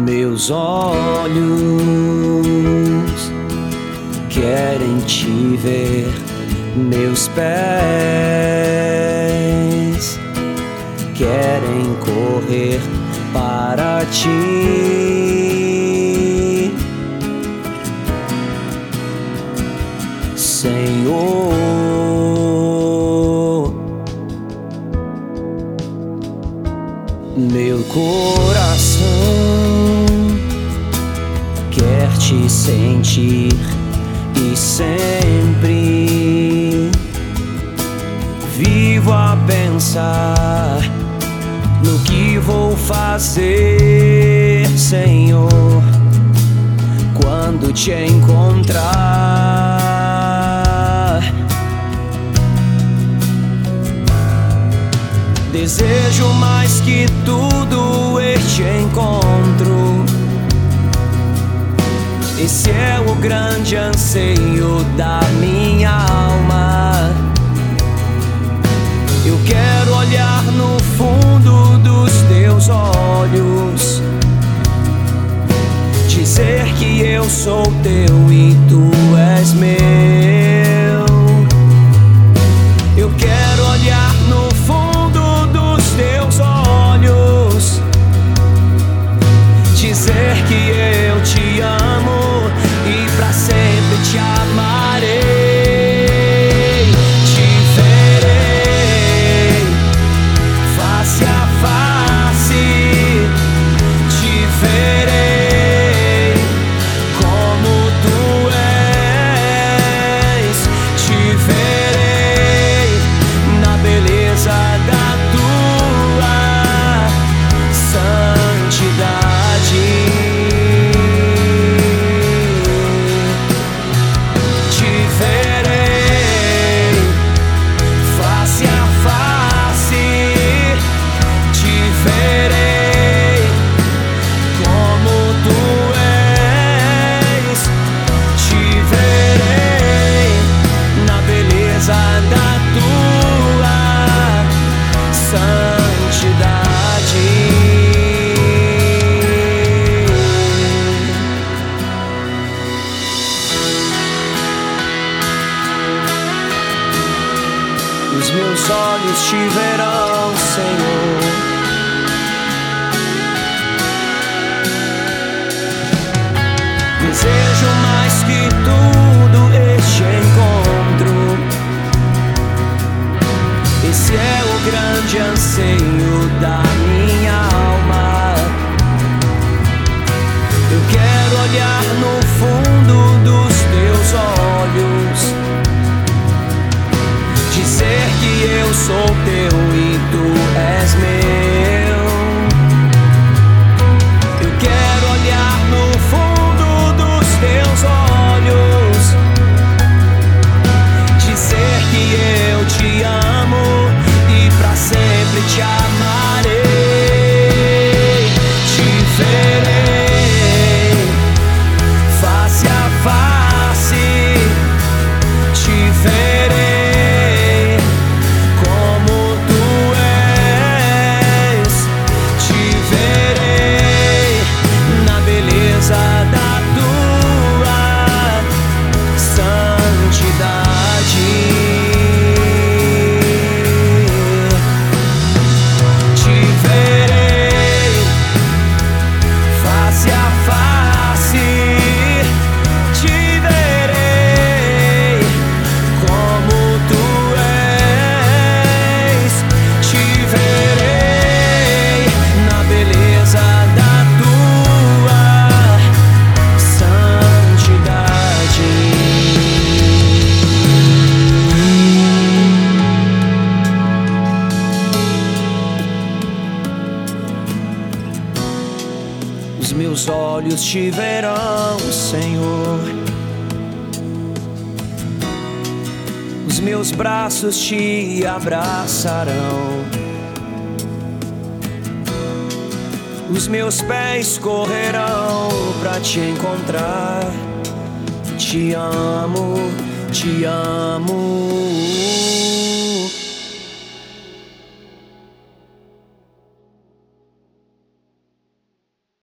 Meus olhos querem te ver, meus pés querem correr para ti, Senhor. Meu coração quer te sentir e sempre vivo a pensar no que vou fazer, Senhor, quando te encontrar. Desejo mais que tudo este encontro. Esse é o grande anseio da minha alma. Eu quero olhar no fundo dos teus olhos, dizer que eu sou teu e tu és meu. Eu quero olhar no fundo dos teus olhos, dizer que eu te amo e pra sempre te amarei. Te verei face a face, te verei como tu és, te verei na beleza da tua santidade. Te verei face a face, te verei como tu és, te verei na beleza da tua santidade. Os meus olhos te verão, Senhor. Desejo mais que tudo este encontro. Esse é o grande anseio da minha alma. Eu quero olhar no fundo dos teus olhos, dizer que eu sou teu e tu és meu. Eu quero olhar no fundo dos teus olhos, dizer que eu te amo e pra sempre te amarei. Te verei face a face, te verei como tu és, te verei na beleza da tua santidade. Te verei face a face, te verei como tu és, te verei na beleza da tua santidade. Os meus olhos te verão, Senhor. Os meus braços te abraçarão. Os meus pés correrão pra te encontrar. Te amo, te amo.